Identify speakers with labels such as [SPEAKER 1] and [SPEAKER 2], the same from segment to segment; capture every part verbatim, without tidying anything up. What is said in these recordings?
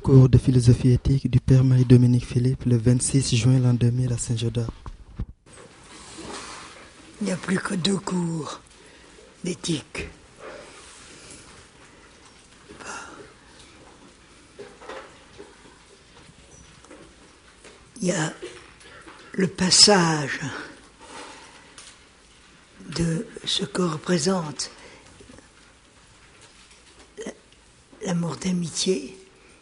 [SPEAKER 1] Cours de philosophie éthique du Père Marie-Dominique Philippe le vingt-six juin l'an deux mille à Saint-Jodas.
[SPEAKER 2] Il n'y a plus que deux cours d'éthique. Il y a le passage de ce que représente l'amour d'amitié,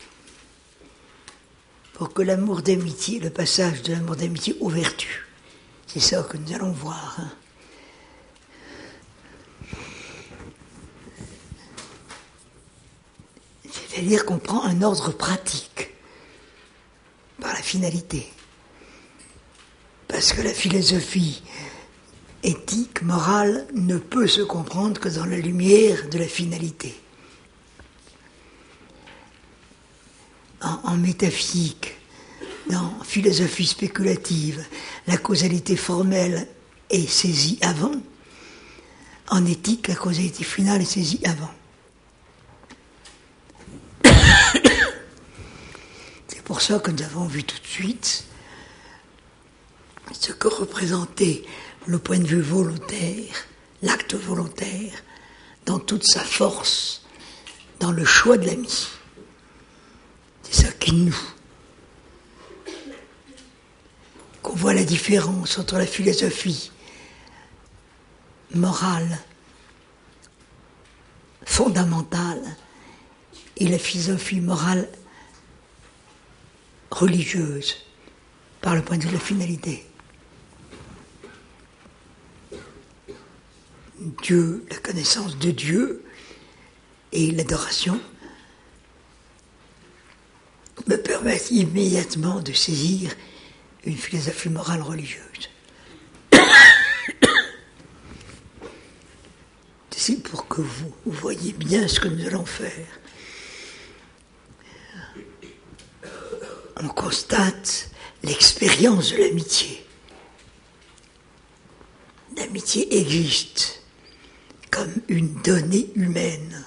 [SPEAKER 2] pour que l'amour d'amitié, le passage de l'amour d'amitié aux vertus, c'est ça que nous allons voir. Hein. C'est-à-dire qu'on prend un ordre pratique par la finalité. Parce que la philosophie éthique, morale, ne peut se comprendre que dans la lumière de la finalité. En, en métaphysique, dans philosophie spéculative, la causalité formelle est saisie avant. En éthique, la causalité finale est saisie avant. C'est pour ça que nous avons vu tout de suite ce que représentait le point de vue volontaire, l'acte volontaire, dans toute sa force, dans le choix de l'ami. C'est ça qui nous. Qu'on voit la différence entre la philosophie morale, fondamentale, et la philosophie morale religieuse, par le point de vue de la finalité. Dieu, la connaissance de Dieu et l'adoration me permettent immédiatement de saisir une philosophie morale religieuse. C'est pour que vous, vous voyez bien ce que nous allons faire. On constate l'expérience de l'amitié. L'amitié existe comme une donnée humaine.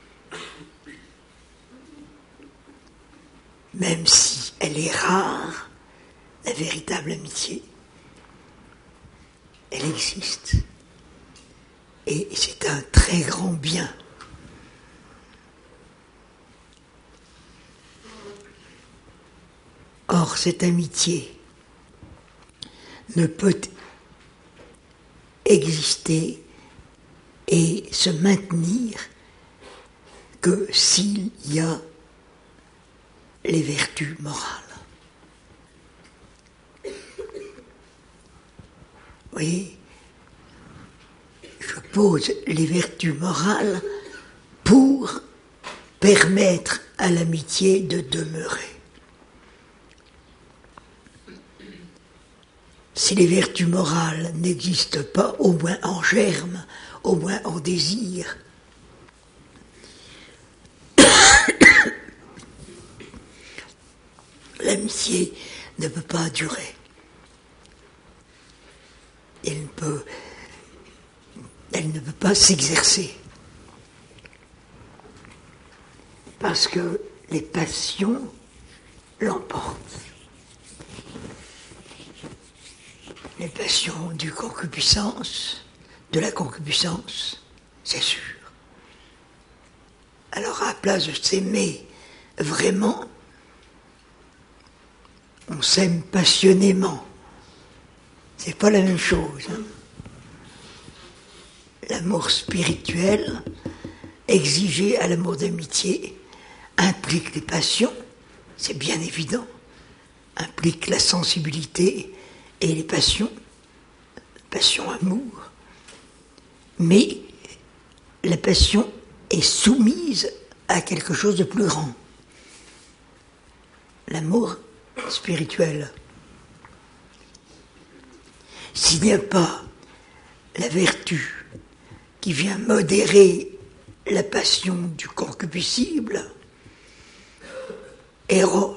[SPEAKER 2] Même si elle est rare, la véritable amitié, elle existe. Et c'est un très grand bien. Or, cette amitié ne peut exister et se maintenir que s'il y a les vertus morales. Vous voyez, je pose les vertus morales pour permettre à l'amitié de demeurer. Si les vertus morales n'existent pas, au moins en germe, au moins en désir, l'amitié ne peut pas durer. Elle ne peut, elle ne peut pas s'exercer. Parce que les passions l'emportent. Les passions du concupiscence, de la concupiscence, c'est sûr. Alors à la place de s'aimer vraiment, on s'aime passionnément. C'est pas la même chose. Hein. L'amour spirituel, exigé à l'amour d'amitié, implique les passions, c'est bien évident, implique la sensibilité et les passions, passion amour. Mais la passion est soumise à quelque chose de plus grand. L'amour spirituel. S'il n'y a pas la vertu qui vient modérer la passion du concupiscible, Eros,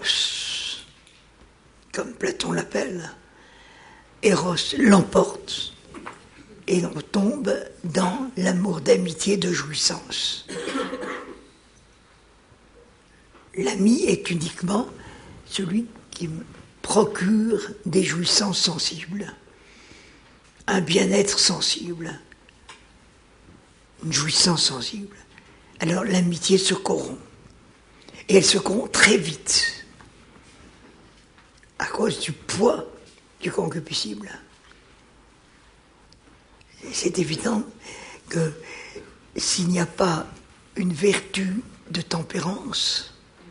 [SPEAKER 2] comme Platon l'appelle, Eros l'emporte et on tombe dans l'amour d'amitié de jouissance. L'ami est uniquement celui qui me procure des jouissances sensibles, un bien-être sensible, une jouissance sensible. Alors l'amitié se corrompt. Et elle se corrompt très vite, à cause du poids du concupiscible. C'est évident que s'il n'y a pas une vertu de tempérance,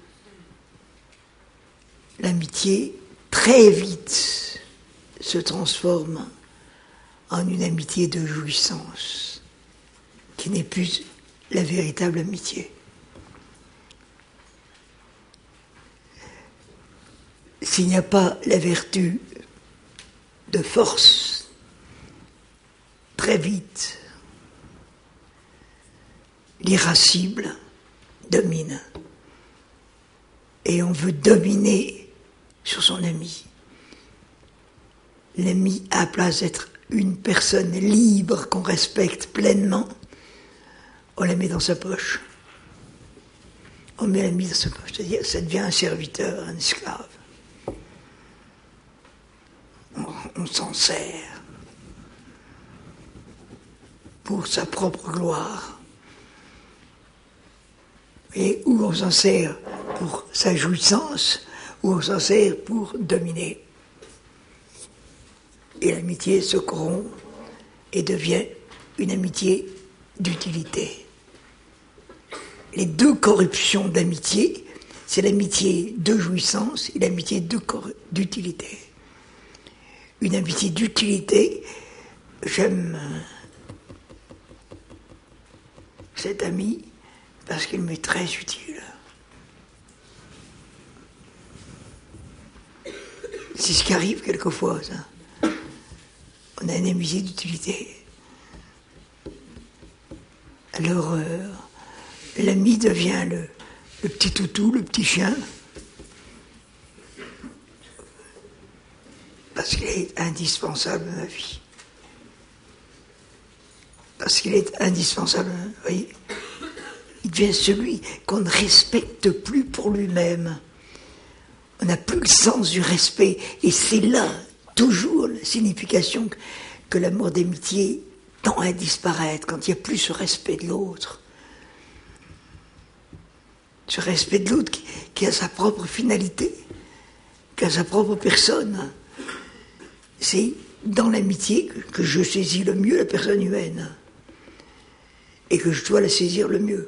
[SPEAKER 2] l'amitié très vite se transforme en une amitié de jouissance, qui n'est plus la véritable amitié. S'il n'y a pas la vertu de force, très vite, l'irascible domine. Et on veut dominer sur son ami. L'ami, à la place d'être une personne libre qu'on respecte pleinement, on la met dans sa poche. On met l'ami dans sa poche, c'est-à-dire ça devient un serviteur, un esclave. On, on s'en sert pour sa propre gloire. Et où on s'en sert pour sa jouissance, ou on s'en sert pour dominer. Et l'amitié se corrompt et devient une amitié d'utilité. Les deux corruptions d'amitié, c'est l'amitié de jouissance et l'amitié de cor- d'utilité. Une amitié d'utilité, j'aime cet ami parce qu'il m'est très utile. C'est ce qui arrive quelquefois, ça. On a une amitié d'utilité. Alors, euh, l'ami devient le, le petit toutou, le petit chien, parce qu'il est indispensable à ma vie. Parce qu'il est indispensable, vous voyez. Il devient celui qu'on ne respecte plus pour lui-même. On n'a plus le sens du respect. Et c'est là, toujours, la signification que, que l'amour d'amitié tend à disparaître, quand il n'y a plus ce respect de l'autre. Ce respect de l'autre qui, qui a sa propre finalité, qui a sa propre personne. C'est dans l'amitié que, que je saisis le mieux la personne humaine. Et que je dois la saisir le mieux.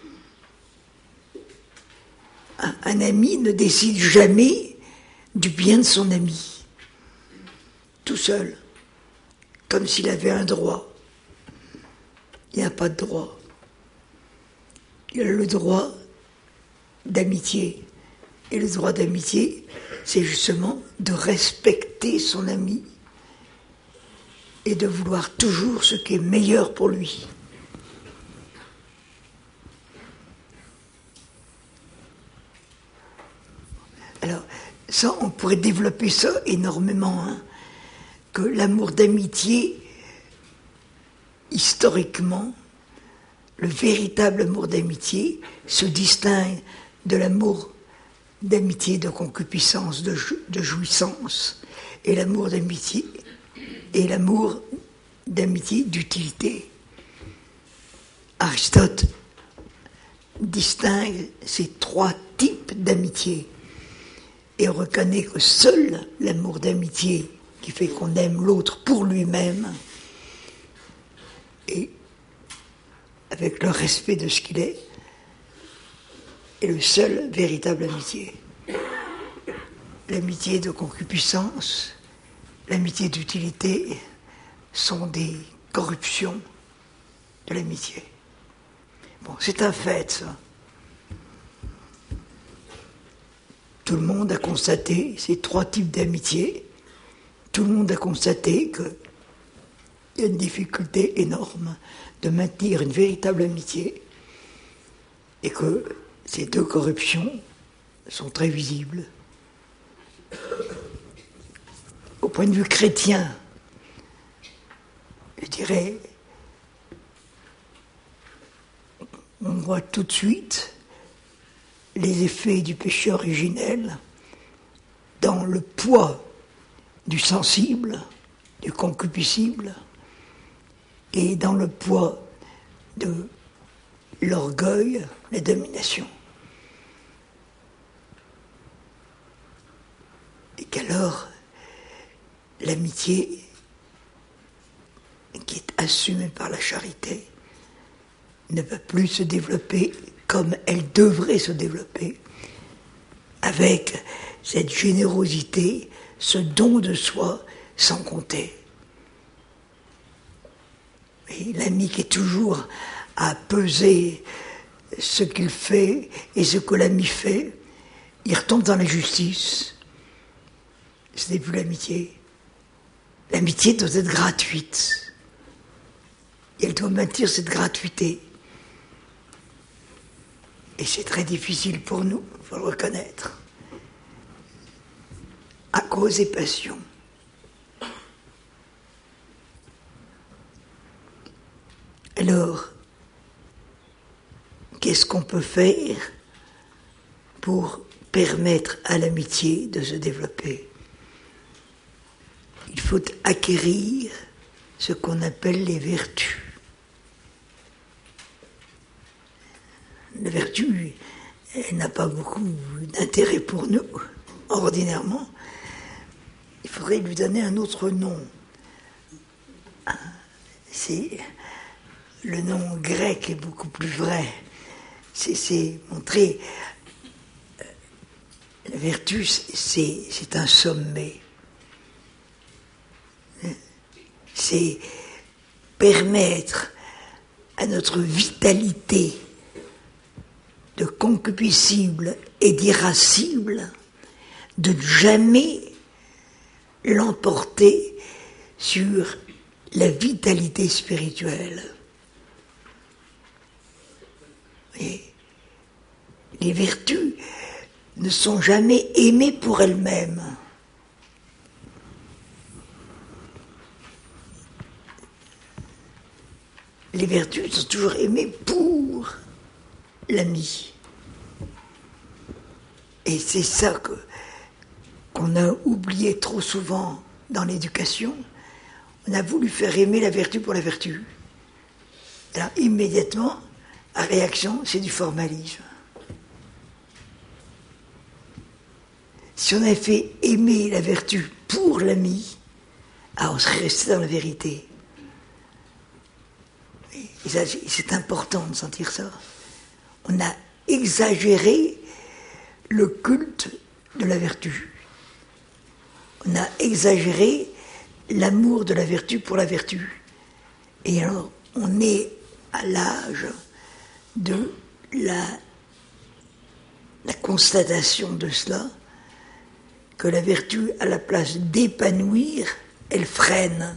[SPEAKER 2] Un, un ami ne décide jamais du bien de son ami, tout seul, comme s'il avait un droit. Il n'a pas de droit. Il a le droit d'amitié. Et le droit d'amitié, c'est justement de respecter son ami et de vouloir toujours ce qui est meilleur pour lui. Alors, ça, on pourrait développer ça énormément, hein, que l'amour d'amitié, historiquement, le véritable amour d'amitié se distingue de l'amour d'amitié de concupiscence, de, jou- de jouissance, et l'amour d'amitié, et l'amour d'amitié d'utilité. Aristote distingue ces trois types d'amitié. Et on reconnaît que seul l'amour d'amitié qui fait qu'on aime l'autre pour lui-même et avec le respect de ce qu'il est est le seul véritable amitié. L'amitié de concupiscence, l'amitié d'utilité sont des corruptions de l'amitié. Bon, c'est un fait, ça. Tout le monde a constaté ces trois types d'amitié. Tout le monde a constaté qu'il y a une difficulté énorme de maintenir une véritable amitié et que ces deux corruptions sont très visibles. Au point de vue chrétien, je dirais, on voit tout de suite les effets du péché originel dans le poids du sensible, du concupiscible, et dans le poids de l'orgueil, la domination. Et qu'alors, l'amitié, qui est assumée par la charité, ne peut plus se développer comme elle devrait se développer, avec cette générosité, ce don de soi sans compter. Et l'ami qui est toujours à peser ce qu'il fait et ce que l'ami fait, il retombe dans la justice. Ce n'est plus l'amitié. L'amitié doit être gratuite. Et elle doit maintenir cette gratuité. Et c'est très difficile pour nous, il faut le reconnaître, à cause des passions. Alors, qu'est-ce qu'on peut faire pour permettre à l'amitié de se développer? Il faut acquérir ce qu'on appelle les vertus. La vertu, elle n'a pas beaucoup d'intérêt pour nous, ordinairement. Il faudrait lui donner un autre nom. C'est, le nom grec est beaucoup plus vrai. C'est, c'est montrer... La vertu, c'est, c'est un sommet. C'est permettre à notre vitalité de concupiscible et d'irascible de jamais l'emporter sur la vitalité spirituelle. Et les vertus ne sont jamais aimées pour elles-mêmes. Les vertus sont toujours aimées pour l'ami. Et c'est ça que, qu'on a oublié trop souvent dans l'éducation. On a voulu faire aimer la vertu pour la vertu. Alors immédiatement, la réaction, c'est du formalisme. Si on avait fait aimer la vertu pour l'ami, alors on serait resté dans la vérité. Et ça, c'est important de sentir ça. On a exagéré le culte de la vertu. On a exagéré l'amour de la vertu pour la vertu. Et alors, on est à l'âge de la, la constatation de cela, que la vertu, à la place d'épanouir, elle freine.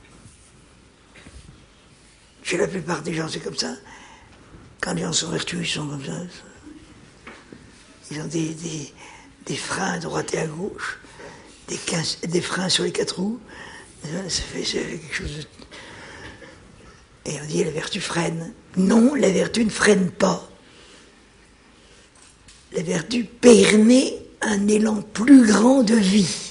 [SPEAKER 2] Chez la plupart des gens, c'est comme ça. Quand les gens sont vertueux, ils sont comme ça. Ils ont des, des, des freins à droite et à gauche, des, quinze, des freins sur les quatre roues. Ça fait, ça fait quelque chose de... Et on dit la vertu freine. Non, la vertu ne freine pas. La vertu permet un élan plus grand de vie.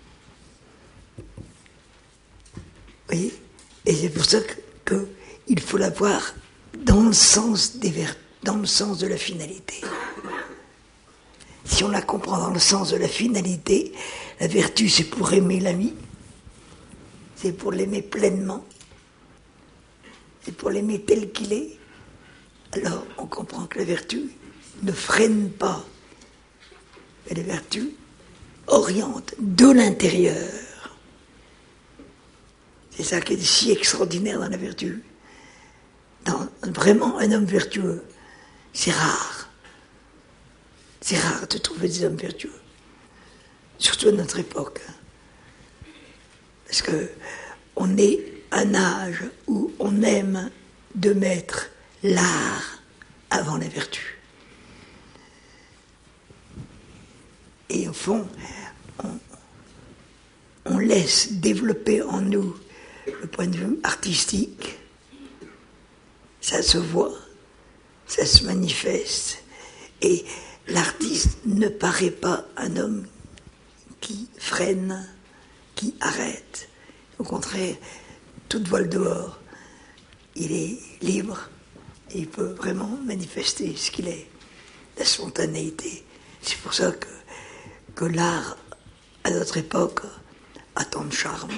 [SPEAKER 2] Vous voyez ? Et c'est pour ça que, que il faut la voir dans le sens des ver- dans le sens de la finalité. Si on la comprend dans le sens de la finalité, la vertu c'est pour aimer l'ami, c'est pour l'aimer pleinement, c'est pour l'aimer tel qu'il est. Alors on comprend que la vertu ne freine pas, mais la vertu oriente de l'intérieur. C'est ça qui est si extraordinaire dans la vertu. Dans, vraiment, un homme vertueux, c'est rare. C'est rare de trouver des hommes vertueux. Surtout à notre époque. Parce que on est à un âge où on aime de mettre l'art avant la vertu. Et au fond, on, on laisse développer en nous le point de vue artistique. Ça se voit, ça se manifeste. Et l'artiste ne paraît pas un homme qui freine, qui arrête. Au contraire, toute voile dehors, il est libre et il peut vraiment manifester ce qu'il est, la spontanéité. C'est pour ça que, que l'art, à notre époque, a tant de charme.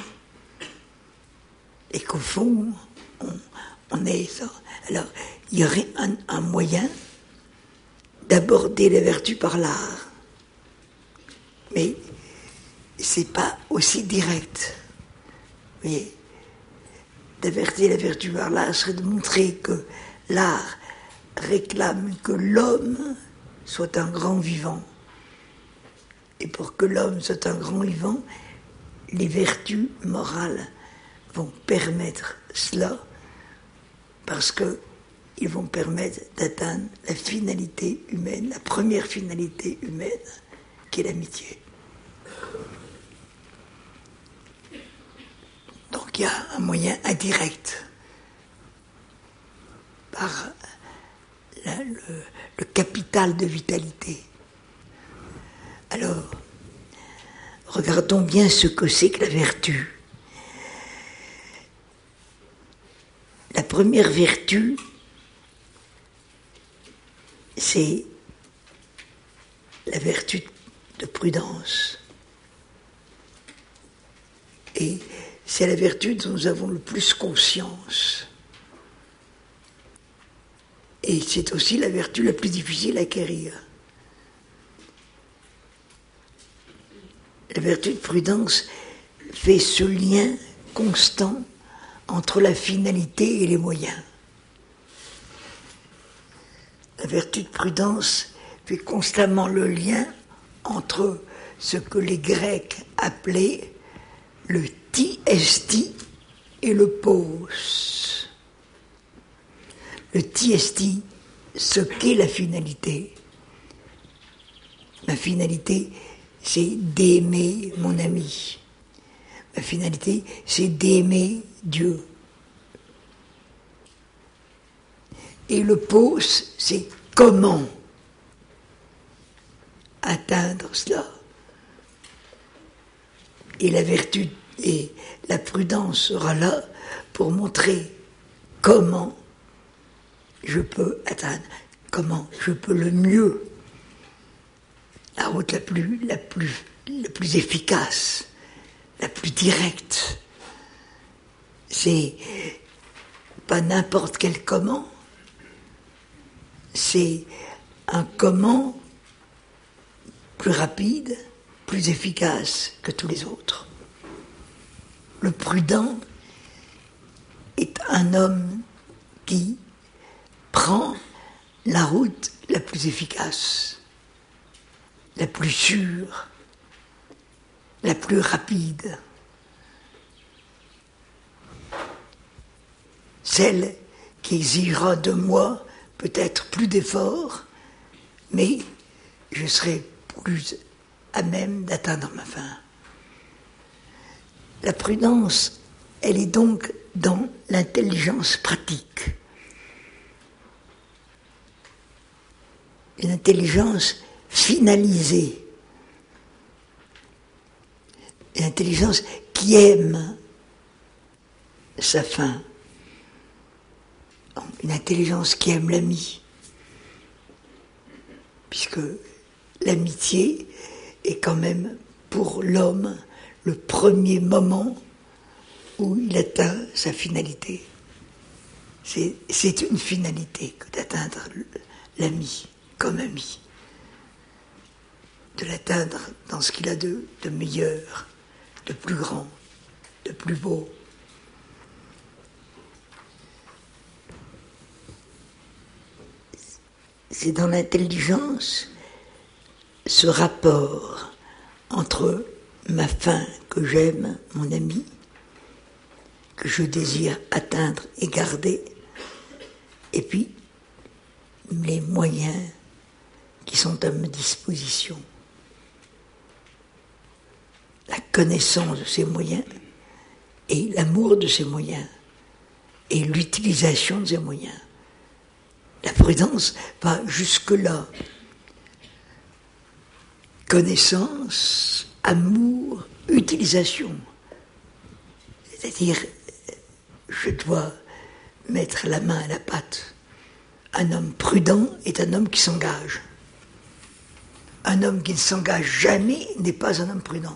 [SPEAKER 2] Et qu'au fond, on, on est ça. Alors, il y aurait un, un moyen d'aborder les vertus par l'art. Mais c'est pas aussi direct. Vous voyez, d'avertir la vertu par l'art serait de montrer que l'art réclame que l'homme soit un grand vivant. Et pour que l'homme soit un grand vivant, les vertus morales vont permettre cela, parce qu'ils vont permettre d'atteindre la finalité humaine, la première finalité humaine, qui est l'amitié. Donc il y a un moyen indirect, par la, le, le capital de vitalité. Alors, regardons bien ce que c'est que la vertu. La première vertu, c'est la vertu de prudence. Et c'est la vertu dont nous avons le plus conscience. Et c'est aussi la vertu la plus difficile à acquérir. La vertu de prudence fait ce lien constant entre la finalité et les moyens. La vertu de prudence fait constamment le lien entre ce que les Grecs appelaient le ti esti et le pos. Le ti esti, ce qu'est la finalité. La finalité, c'est d'aimer mon ami. La finalité, c'est d'aimer Dieu. Et le pos, c'est comment atteindre cela. Et la vertu et la prudence sera là pour montrer comment je peux atteindre, comment je peux le mieux, la route la plus, la plus, la plus efficace, la plus directe. C'est pas n'importe quel comment, c'est un comment plus rapide, plus efficace que tous les autres. Le prudent est un homme qui prend la route la plus efficace, la plus sûre, la plus rapide. Celle qui exigera de moi peut-être plus d'efforts, mais je serai plus à même d'atteindre ma fin. La prudence, elle est donc dans l'intelligence pratique. Une intelligence finalisée. Une intelligence qui aime sa fin. Une intelligence qui aime l'ami. Puisque l'amitié est quand même pour l'homme le premier moment où il atteint sa finalité. C'est, c'est une finalité que d'atteindre l'ami comme ami. De l'atteindre dans ce qu'il a de, de meilleur, de plus grand, de plus beau. C'est dans l'intelligence ce rapport entre ma fin que j'aime, mon ami, que je désire atteindre et garder, et puis les moyens qui sont à ma disposition. La connaissance de ces moyens et l'amour de ces moyens et l'utilisation de ces moyens. La prudence va jusque-là. connaissance, amour, utilisation. C'est-à-dire, je dois mettre la main à la pâte. Un homme prudent est un homme qui s'engage. Un homme qui ne s'engage jamais n'est pas un homme prudent.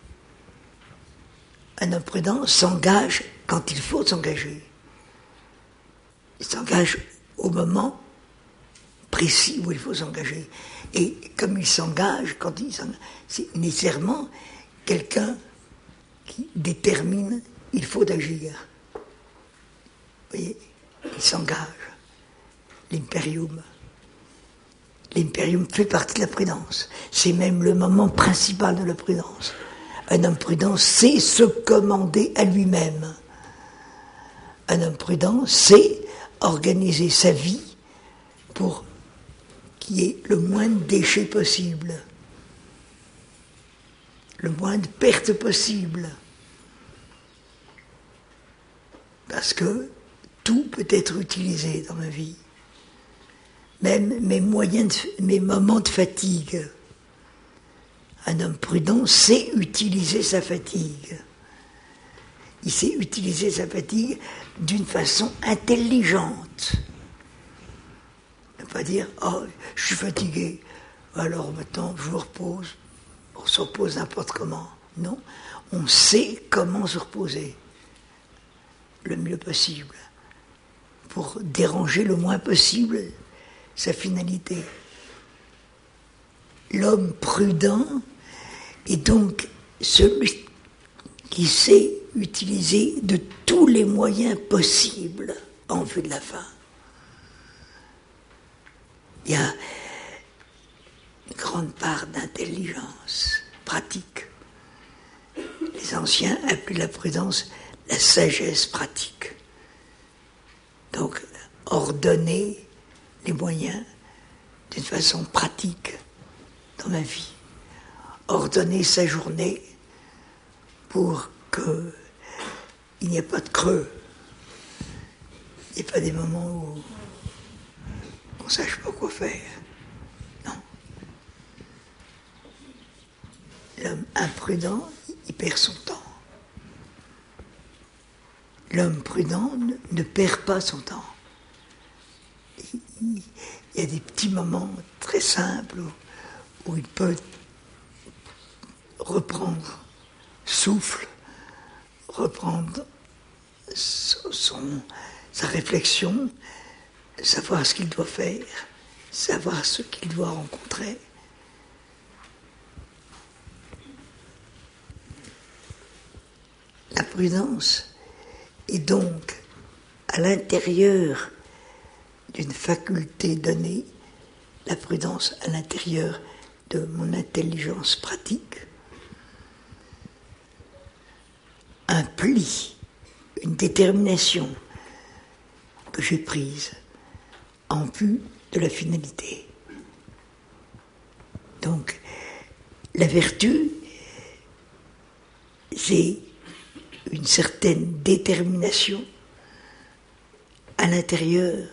[SPEAKER 2] Un homme prudent s'engage quand il faut s'engager. Il s'engage au moment précis où il faut s'engager. Et comme il s'engage, quand il s'engage, c'est nécessairement quelqu'un qui détermine il faut agir. Vous voyez, il s'engage. L'impérium. L'impérium fait partie de la prudence. C'est même le moment principal de la prudence. Un homme prudent sait se commander à lui-même. Un homme prudent sait organiser sa vie pour qu'il y ait le moins de déchets possible, le moins de pertes possible. Parce que tout peut être utilisé dans ma vie. Même mes moyens, de, mes moments de fatigue. Un homme prudent sait utiliser sa fatigue. Il sait utiliser sa fatigue d'une façon intelligente. Ne pas dire « Oh, je suis fatigué, alors maintenant je me repose. » On se repose n'importe comment. Non, on sait comment se reposer le mieux possible pour déranger le moins possible sa finalité. L'homme prudent est donc celui qui sait utiliser de tous les moyens possibles en vue de la fin. Il y a une grande part d'intelligence pratique. Les anciens appelaient la prudence la sagesse pratique. Donc, ordonner les moyens d'une façon pratique dans ma vie. Ordonner sa journée pour qu'il n'y ait pas de creux. Il n'y ait pas des moments où on ne sache pas quoi faire. Non. L'homme imprudent, il perd son temps. L'homme prudent ne, ne perd pas son temps. Il, il, il y a des petits moments très simples où, où il peut reprendre souffle, reprendre son, son, sa réflexion, savoir ce qu'il doit faire, savoir ce qu'il doit rencontrer. La prudence est donc à l'intérieur d'une faculté donnée, la prudence à l'intérieur de mon intelligence pratique, un pli, une détermination que j'ai prise en vue de la finalité. Donc, la vertu, c'est une certaine détermination à l'intérieur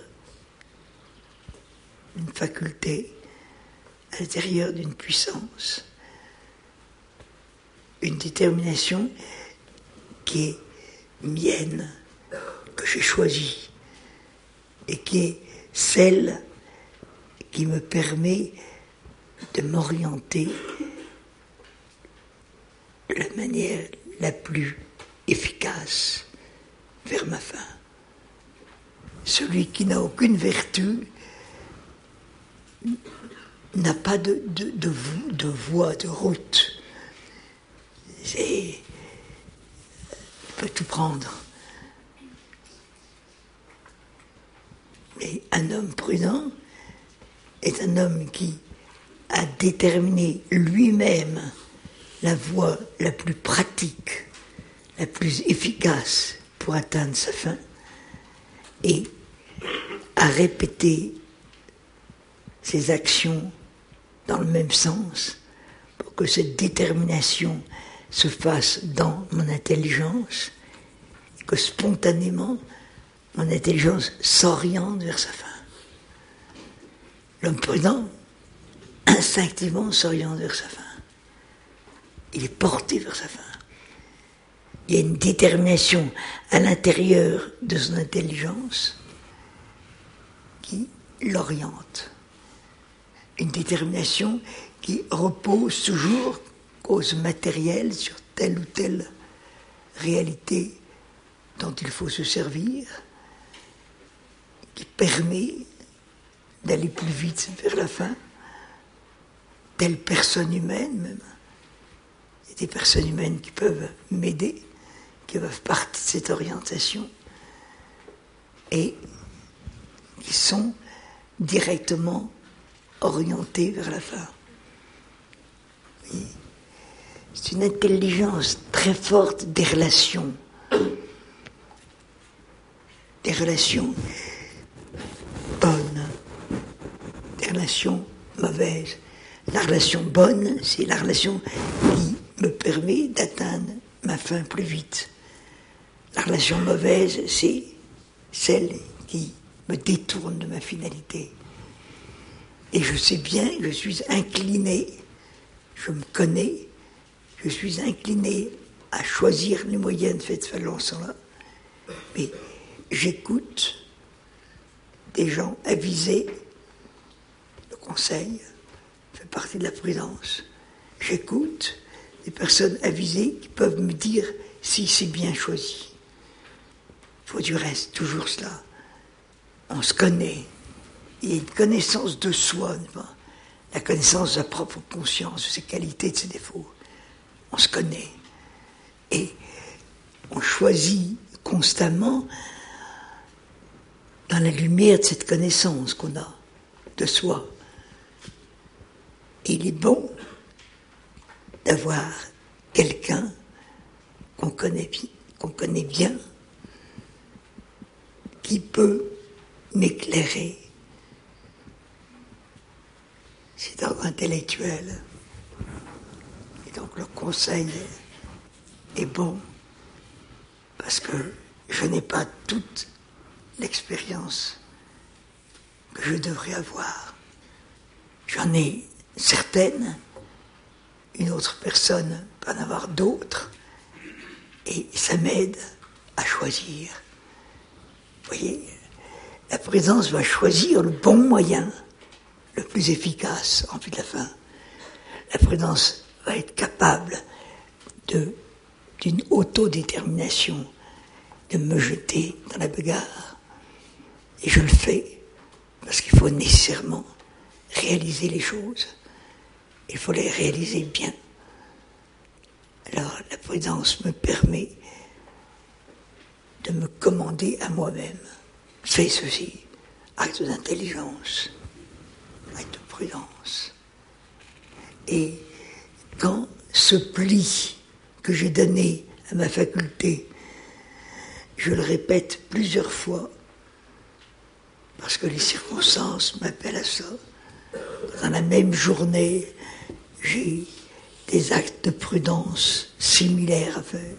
[SPEAKER 2] d'une faculté, à l'intérieur d'une puissance, une détermination qui est mienne, que j'ai choisie, et qui est celle qui me permet de m'orienter de la manière la plus efficace vers ma fin. Celui qui n'a aucune vertu n'a pas de, de, de, de voie, de route. C'est, il peut tout prendre. Mais un homme prudent est un homme qui a déterminé lui-même la voie la plus pratique, la plus efficace pour atteindre sa fin, et a répété ses actions dans le même sens pour que cette détermination se fasse dans mon intelligence, et que spontanément mon intelligence s'oriente vers sa fin. L'homme prudent, instinctivement, s'oriente vers sa fin. il est porté vers sa fin. Il y a une détermination à l'intérieur de son intelligence qui l'oriente. Une détermination qui repose toujours, cause matérielle, sur telle ou telle réalité dont il faut se servir, qui permet d'aller plus vite vers la fin. Telle personne humaine même. Il y a des personnes humaines qui peuvent m'aider, qui peuvent partir de cette orientation et qui sont directement orientées vers la fin. Oui. C'est une intelligence très forte des relations. Des relations bonnes, des relations mauvaises. La relation bonne, c'est la relation qui me permet d'atteindre ma fin plus vite. La relation mauvaise, c'est celle qui me détourne de ma finalité. Et je sais bien, je suis incliné, je me connais, je suis incliné à choisir les moyens de cette façon-là. Mais j'écoute des gens avisés, le conseil fait partie de la prudence. J'écoute des personnes avisées qui peuvent me dire si c'est bien choisi. Il faut du reste, toujours cela. On se connaît. Il y a une connaissance de soi, la connaissance de sa propre conscience, de ses qualités, de ses défauts. On se connaît. Et on choisit constamment dans la lumière de cette connaissance qu'on a de soi. Et il est bon d'avoir quelqu'un qu'on connaît bien, qu'on connaît bien, qui peut m'éclairer. C'est d'ordre intellectuel. Et donc le conseil est bon, parce que je n'ai pas toute l'expérience que je devrais avoir. J'en ai certaines, une autre personne peut en avoir d'autres, et ça m'aide à choisir. Vous voyez, la présence va choisir le bon moyen, le plus efficace en vue de la fin. La présence va être capable de, d'une autodétermination, de me jeter dans la bagarre. Et je le fais parce qu'il faut nécessairement réaliser les choses. Il faut les réaliser bien. Alors la prudence me permet de me commander à moi-même. Fais ceci, acte d'intelligence, acte de prudence. Et quand ce pli que j'ai donné à ma faculté, je le répète plusieurs fois, parce que les circonstances m'appellent à ça, dans la même journée, j'ai des actes de prudence similaires à faire.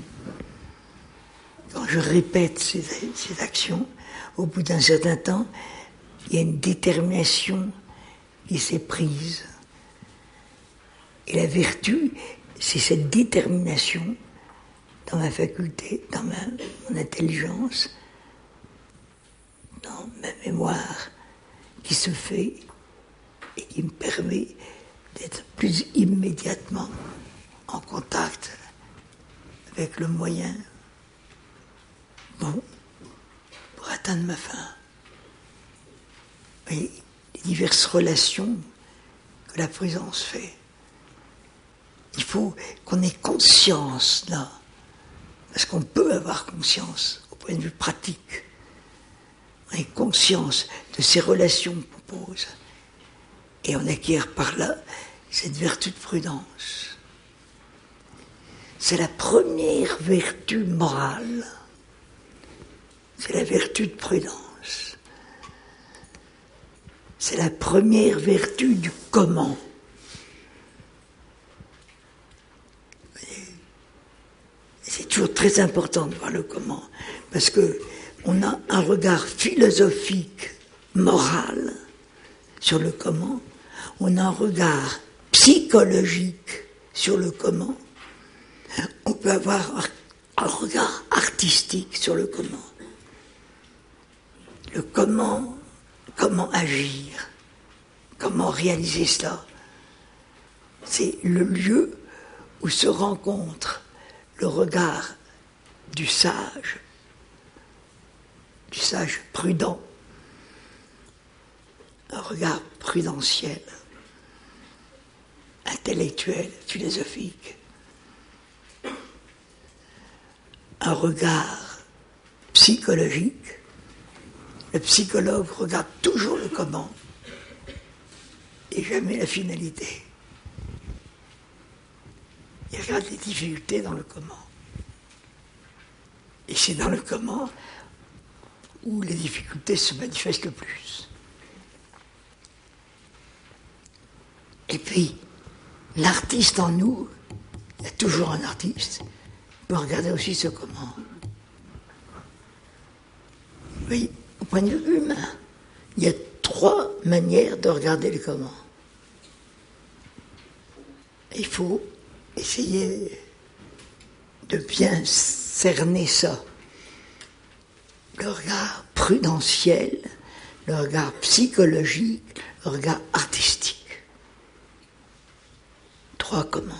[SPEAKER 2] Quand je répète ces, ces actions, au bout d'un certain temps, il y a une détermination qui s'est prise. Et la vertu, c'est cette détermination dans ma faculté, dans ma, mon intelligence, dans ma mémoire, qui se fait et qui me permet d'être plus immédiatement en contact avec le moyen bon pour atteindre ma fin. Et les diverses relations que la présence fait. Il faut qu'on ait conscience là, parce qu'on peut avoir conscience au point de vue pratique. On ait conscience de ces relations qu'on pose. Et on acquiert par là cette vertu de prudence. C'est la première vertu morale. C'est la vertu de prudence. C'est la première vertu du comment. C'est toujours très important de voir le comment, parce que on a un regard philosophique, moral, sur le comment. On a un regard psychologique, sur le comment, on peut avoir un regard artistique sur le comment. Le comment, comment agir, comment réaliser cela. C'est le lieu où se rencontre le regard du sage, du sage prudent, un regard prudentiel, intellectuel, philosophique, un regard psychologique. Le psychologue regarde toujours le comment et jamais la finalité. Il regarde les difficultés dans le comment. Et c'est dans le comment où les difficultés se manifestent le plus. Et puis, l'artiste en nous, il y a toujours un artiste, peut regarder aussi ce comment. Oui, au point de vue humain, il y a trois manières de regarder le comment. Il faut essayer de bien cerner ça. Le regard prudentiel, le regard psychologique, le regard artistique. Trois comment.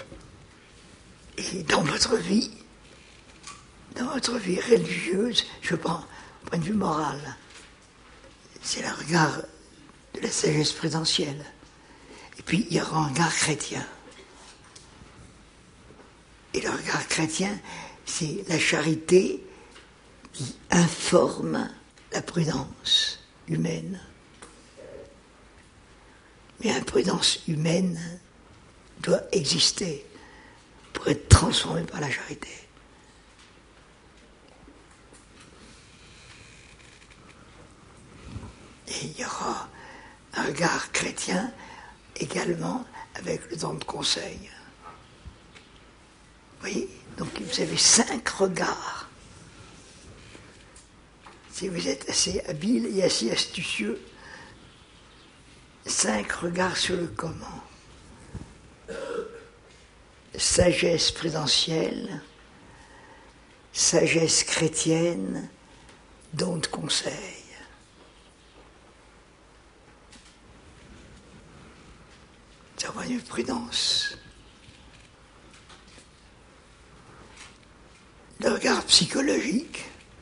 [SPEAKER 2] Et dans votre vie, dans votre vie religieuse, je prends au point de vue moral, c'est le regard de la sagesse prudentielle. Et puis il y aura un regard chrétien. Et le regard chrétien, c'est la charité qui informe la prudence humaine. Mais la prudence humaine doit exister pour être transformée par la charité. Et il y aura un regard chrétien également avec le don de conseil. Vous voyez, donc vous avez cinq regards. Si vous êtes assez habile et assez astucieux, cinq regards sur le comment. Sagesse prudentielle, sagesse chrétienne, don de conseil. C'est un une prudence. Le regard psychologique,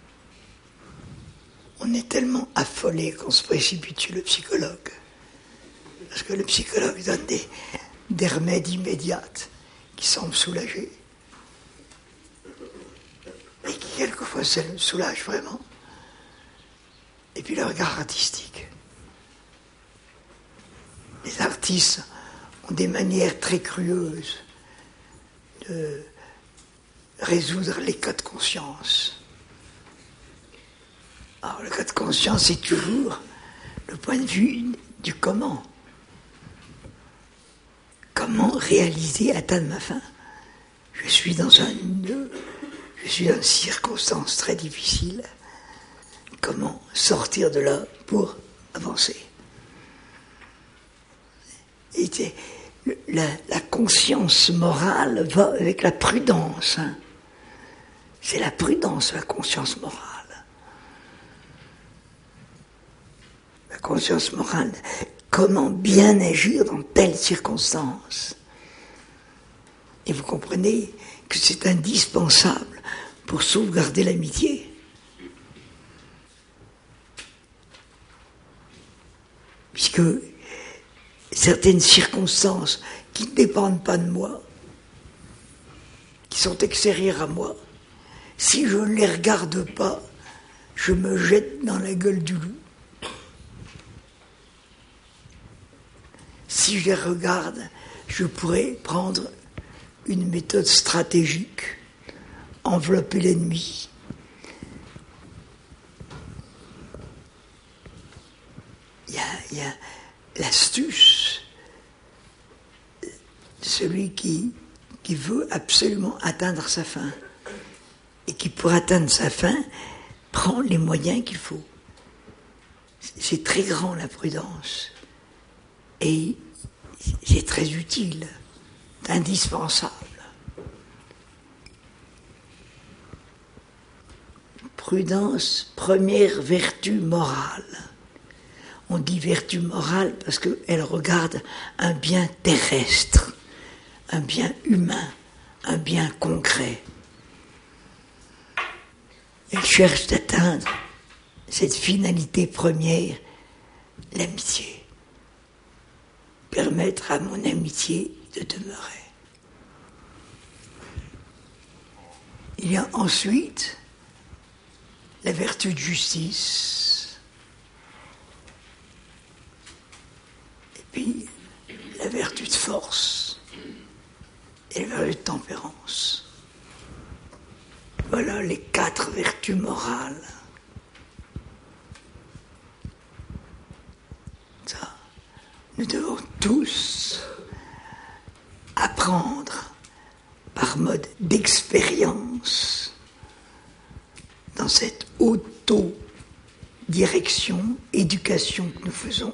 [SPEAKER 2] on est tellement affolé qu'on se précipite sur le psychologue. Parce que le psychologue donne des, des remèdes immédiats qui semblent soulager. Et qui quelquefois soulagent vraiment. Et puis le regard artistique. Les artistes ont des manières très crueuses de résoudre les cas de conscience. Alors le cas de conscience, c'est toujours le point de vue du comment. Comment réaliser, atteindre ma fin? Je suis dans un nœud, je suis dans une circonstance très difficile. Comment sortir de là pour avancer? Et la, la conscience morale va avec la prudence. Hein. C'est la prudence, la conscience morale. La conscience morale, comment bien agir dans telle circonstance. Et vous comprenez que c'est indispensable pour sauvegarder l'amitié. Puisque certaines circonstances qui ne dépendent pas de moi, qui sont extérieures à moi, si je ne les regarde pas, je me jette dans la gueule du loup. Si je les regarde, je pourrais prendre une méthode stratégique, envelopper l'ennemi. Il y a, il y a l'astuce de celui qui, qui veut absolument atteindre sa fin et qui, pour atteindre sa fin, prend les moyens qu'il faut. C'est très grand, la prudence. Et c'est très utile, indispensable. Prudence, première vertu morale. On dit vertu morale parce qu'elle regarde un bien terrestre, un bien humain, un bien concret. Elle cherche d'atteindre cette finalité première, l'amitié. Permettre à mon amitié de demeurer. Il y a ensuite la vertu de justice, et puis la vertu de force et la vertu de tempérance. Voilà les quatre vertus morales. Ça, nous devons tous apprendre par mode d'expérience dans cette auto-direction, éducation que nous faisons,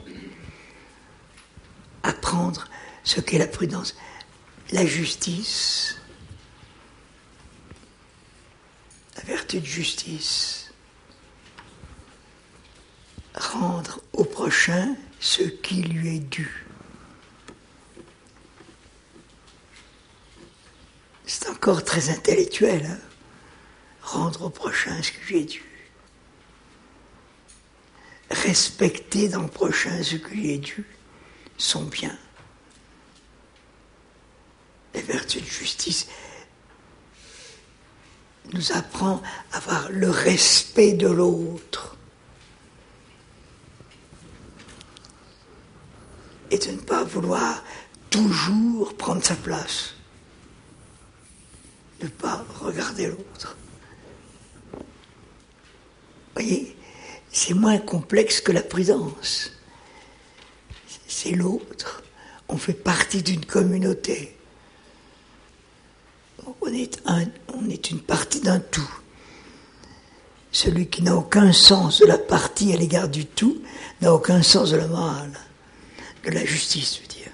[SPEAKER 2] apprendre ce qu'est la prudence, la justice, la vertu de justice, rendre au prochain ce qui lui est dû. C'est encore très intellectuel, hein? Rendre au prochain ce qui lui est dû. Respecter dans le prochain ce qui lui est dû, son bien. La vertu de justice nous apprend à avoir le respect de l'autre et de ne pas vouloir toujours prendre sa place, ne pas regarder l'autre. Vous voyez, c'est moins complexe que la prudence. C'est l'autre. On fait partie d'une communauté. On est, un, on est une partie d'un tout. Celui qui n'a aucun sens de la partie à l'égard du tout n'a aucun sens de la morale, de la justice, je veux dire.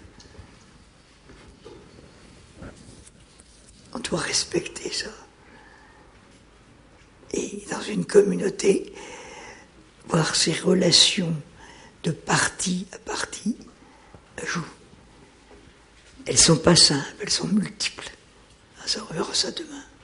[SPEAKER 2] On doit respecter ça. Et dans une communauté, voir ces relations de partie à partie jouent. Elles ne sont pas simples, elles sont multiples. Ça, on verra ça demain.